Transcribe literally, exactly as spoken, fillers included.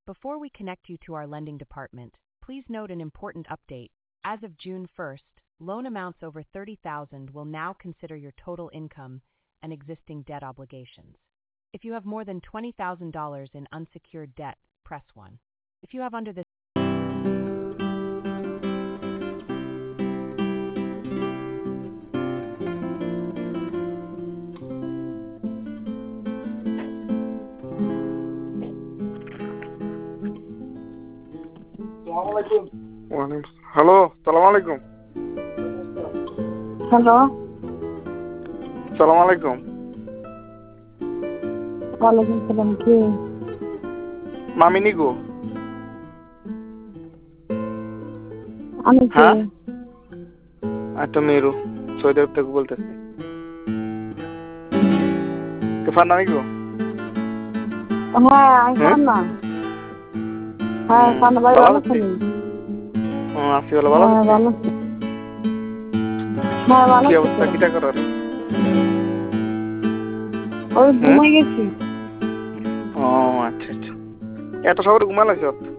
Before we connect you to our lending department, please note an important update. As of June first, loan amounts over thirty thousand dollars will now consider your total income and existing debt obligations. If you have more than twenty thousand dollars in unsecured debt, press one. If you have under this hello, সালাম আলাইকুম। Hello, সালাম আলাইকুম। ওয়ালাইকুম সালাম। কে? মামিনি গো। আমি কে? হ্যাঁ, আমি তো মেরু সৌদি আরব থেকে বলতেছি। কেফার নামি গো? হ্যাঁ, আমি ফান্না। হ্যাঁ, ফান্না ভাই ভালো আছেন? হ্যাঁ, আছি ভালো। ভালো হ্যাঁ, আছি। ভালো আছি। হ্যাঁ, ভালো কি আছি। অবস্থা, কিটা করার? ওই ঘুমাই গেছি। ও আচ্ছা আচ্ছা, এত সকালে ঘুমাই লাগছ?